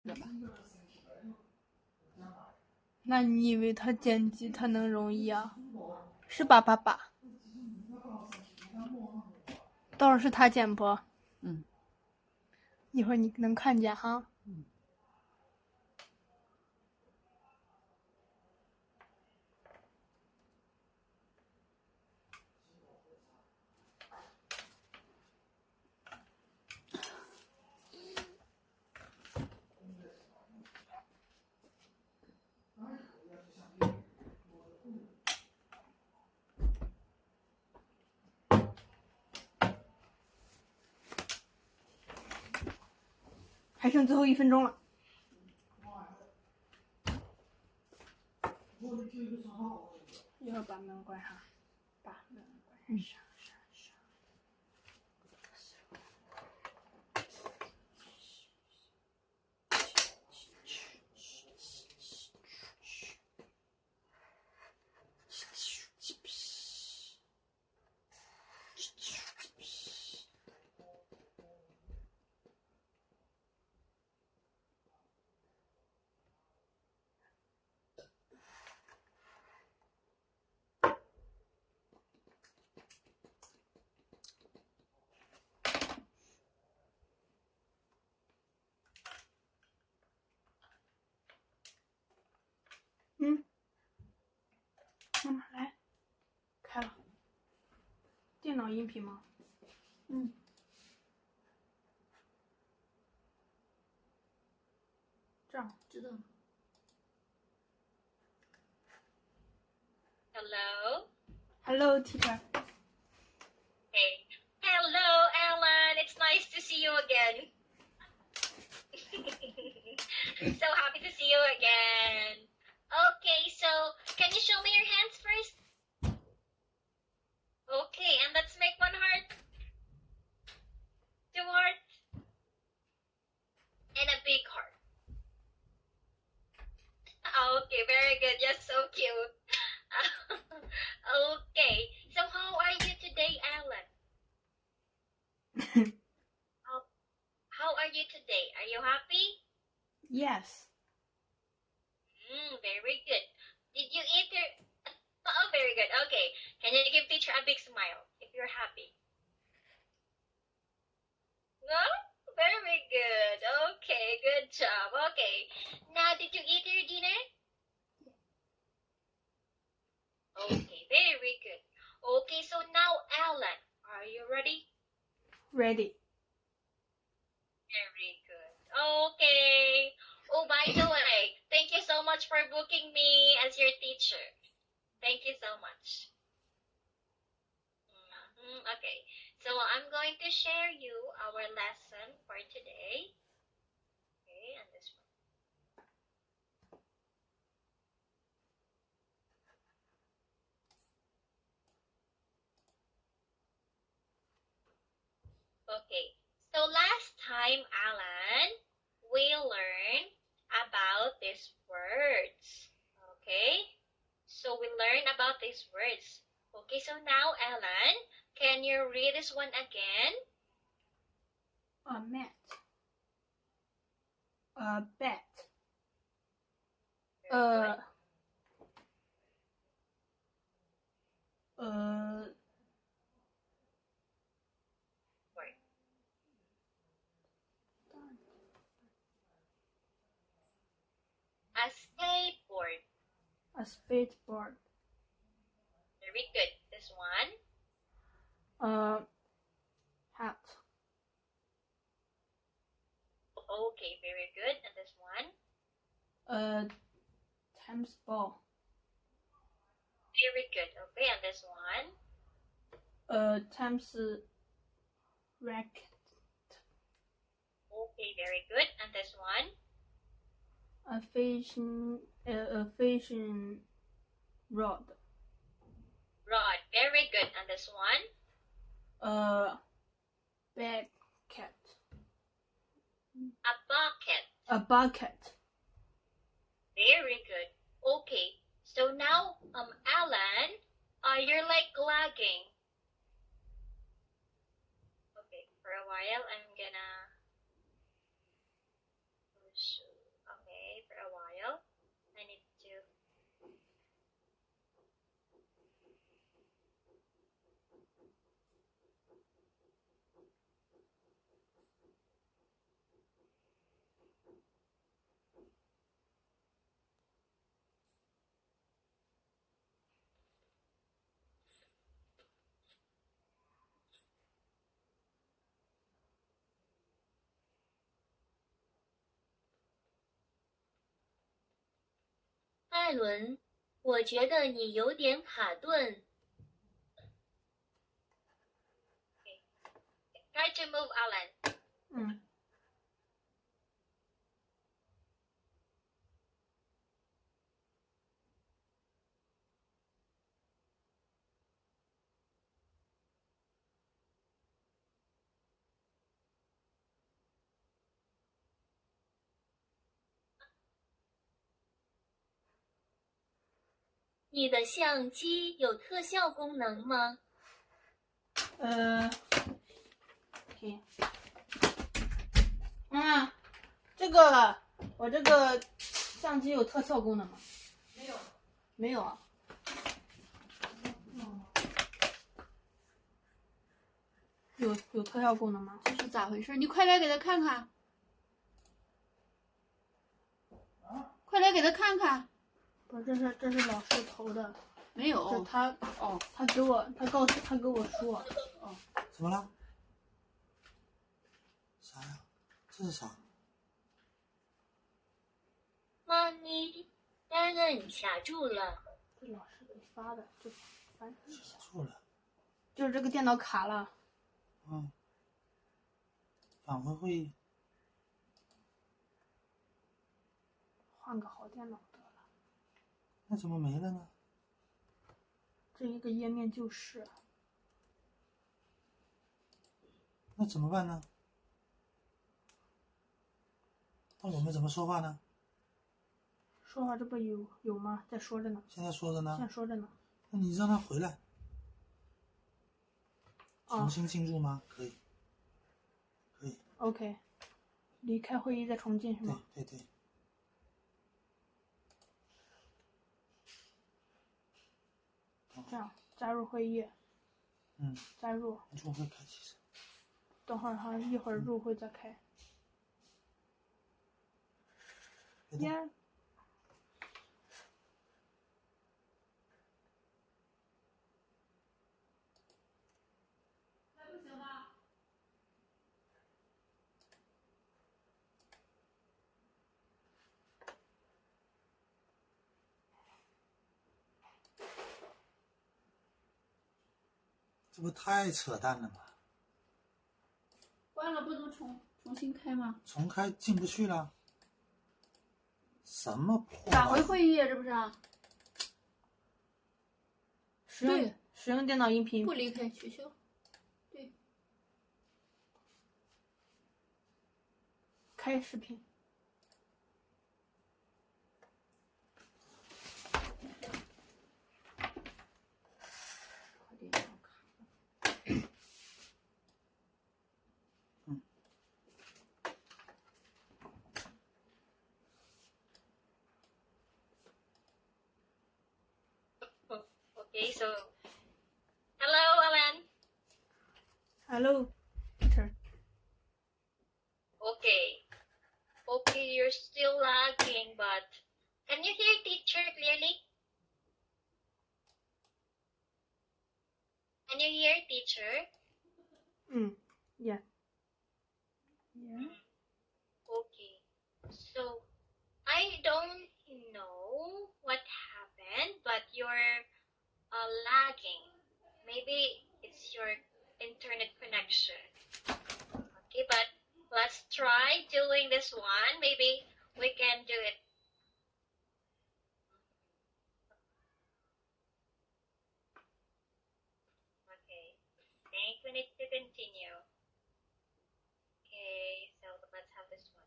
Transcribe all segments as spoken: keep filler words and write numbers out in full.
对吧？ 那你以为他剪辑他能容易啊？是吧，爸爸？到时候是他剪不？ 嗯。 一会儿你能看见哈。 嗯。 还剩最后一分钟了。一会儿把门关上，把门关上。嗯，妈妈来，开了。电脑音频吗？ 嗯。 这样知道。 Hello. Hello, teacher. Hey. Hello, Alan. It's nice to see you again. So happy to see you again. Okay, so can you show me your hands first? Okay, and let's make one heart. Two hearts. And a big heart. Okay, very good. You're so cute. Okay, so how are you today, Alan? how, how are you today? Are you happy? Yes. Mm, very good. Did you eat your... Oh, very good. Okay. Can you give teacher a big smile if you're happy? No? Very good. Okay, good job. Okay. Now, did you eat your dinner? Okay, very good. Okay, so now, Alan, are you ready? Ready. Very good. Okay. Oh, by the way, thank you so much for booking me as your teacher. Thank you so much. Mm-hmm. Okay, so I'm going to share you our lesson for today. Okay, and this one. Okay, so last time, Alan, we learned about these words. Okay, so we learned about these words. Okay, so now, Alan, can you read this one again? A mat. A bat. Uh. Uh. Word. A skateboard. A skateboard. Very good. This one. A hat. Okay, very good. And this one. A tennis ball. Very good. Okay, and this one. A tennis racket. Okay, very good. And this one. A fishing. Uh, a fishing rod. Rod. Very good. And this one. A bucket. A bucket. A bucket. Very good. Okay, so now, um, Alan, uh, you're like lagging. Okay, for a while, I'm gonna show 艾伦，我觉得你有点卡顿。Try to move, Alan. 嗯。 你的相机有特效功能吗？ 呃，停。嗯，这个我这个相机有特效功能吗？没有，没有啊。有有特效功能吗？ 这是咋回事？你快来给他看看。 啊？ 快来给他看看。 不是，这是这是老师投的。 没有。 是他哦，他给我他告诉他给我说。 哦。怎么了？啥呀？这是啥？ 妈咪，单摁卡住了。 这老师给发的，就翻译一下。 住了。 就是这个电脑卡了。 嗯。返回会议。 换个好电脑得了。 那怎么没了呢？ 这一个页面就是。 那怎么办呢？那我们怎么说话呢？ 说话这不有有吗？在说着呢。 现在说着呢。 现在说着呢。 那你让他回来。 哦、 重新进入吗？可以。可以。 OK。离开会议再重进是吗？ 对对对。 这样加入会议。 嗯。 加入。 入会开启。 等会儿哈，一会儿入会再开。呀、嗯。 还不行吗？ 这不太扯淡了吗？ 关了不能重重新开吗？ 重开进不去了。什么破？ 返回会议这不是啊？ 使用使用电脑音频。 不离开取消。对。 开视频。 Okay, so hello, Alan. Hello, teacher. Okay. Okay, you're still lagging, but can you hear teacher clearly? Can you hear teacher? Mm, yeah. Yeah. Okay. So I don't know what happened, but you're uh, lagging. Maybe it's your internet connection. Okay, but let's try doing this one. Maybe we can do it. Okay, I think we need to continue. Okay, so let's have this one.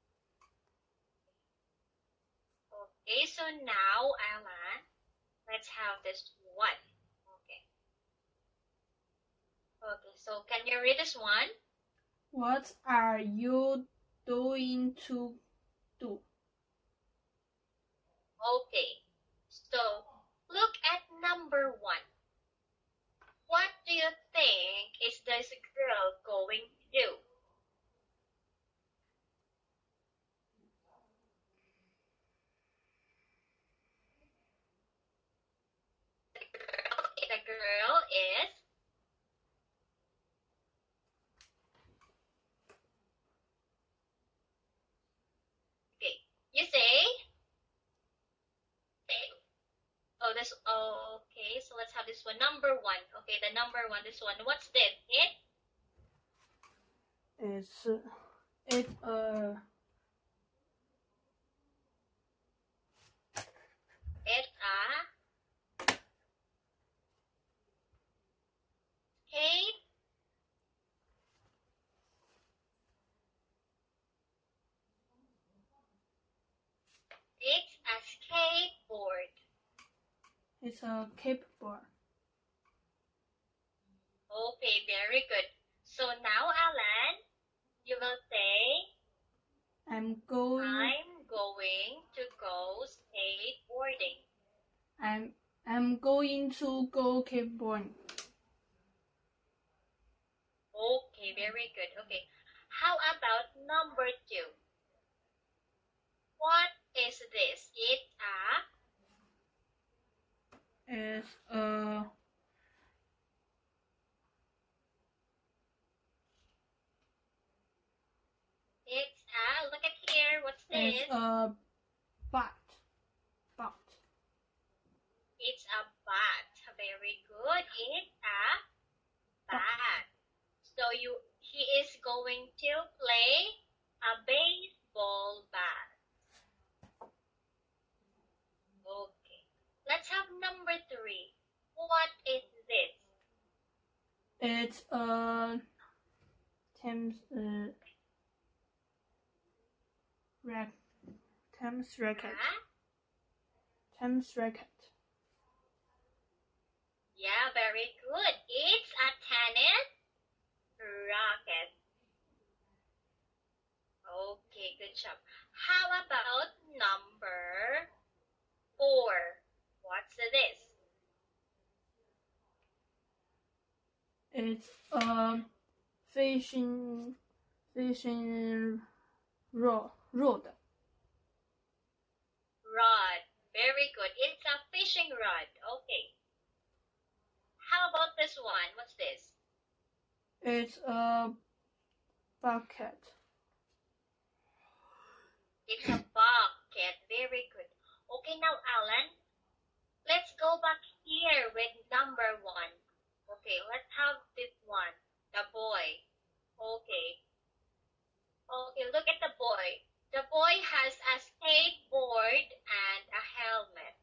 Okay, so now, Alan, let's have this one. Okay. Okay, so can you read this one? What are you doing to do? Okay, so look at number one. What do you think is this girl going to do? The girl is okay. You say this. Okay, so let's have this one. Number one. Okay, the number one. This one. What's this? It. It's it's a It's a skate. It's a skateboard. it's a skateboard. Okay, very good. So now, Alan, you will say, I'm going. I'm going to go skateboarding. I'm I'm going to go skateboarding. Okay, very good. Okay. How about number two? What is this? It's a It's a it's a look at here. What's it's this? a bat. Bat. It's a bat. Very good. It's a bat. So you he is going to play a baseball bat. Okay. Let's have number three. What is this? It's a Thames uh, rack Thames racket. Huh? Thames racket. Yeah, very good. It's a tennis racket. Okay, good job. How about number four? What's this? It's a fishing fishing rod rod. Rod. Very good. It's a fishing rod. Okay. How about this one? What's this? It's a bucket. It's a bucket. Very good. Okay, now Alan, let's go back here with number one. Okay, let's have this one. The boy. Okay. Okay, look at the boy. The boy has a skateboard and a helmet.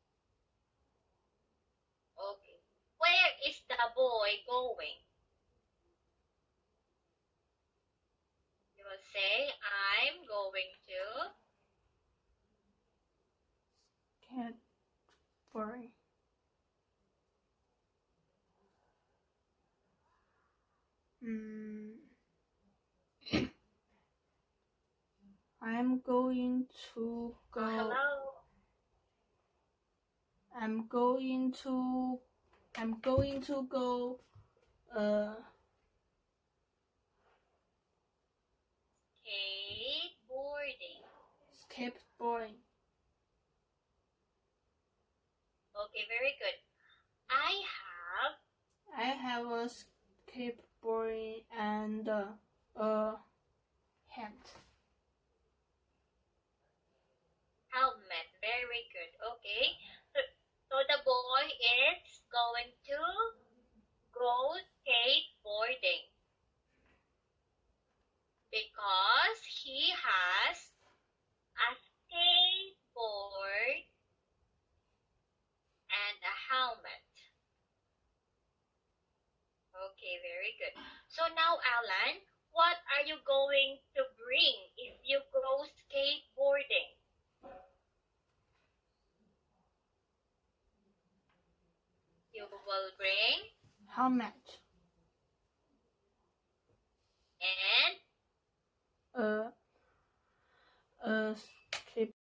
Okay. Where is the boy going? You will say, I'm going to. Skateboarding. Hmm. I'm going to go. Oh, hello. I'm going to. I'm going to go. Uh. Skateboarding. Skateboarding. Okay, very good. I have. I have a skateboarding and uh, a hat. Helmet. Very good. Okay. So, so the boy is going to go skateboarding because he has a skateboard and a helmet. Okay, very good. So now, Alan, what are you going to bring if you go skateboarding? You will bring Helmet. and Uh. A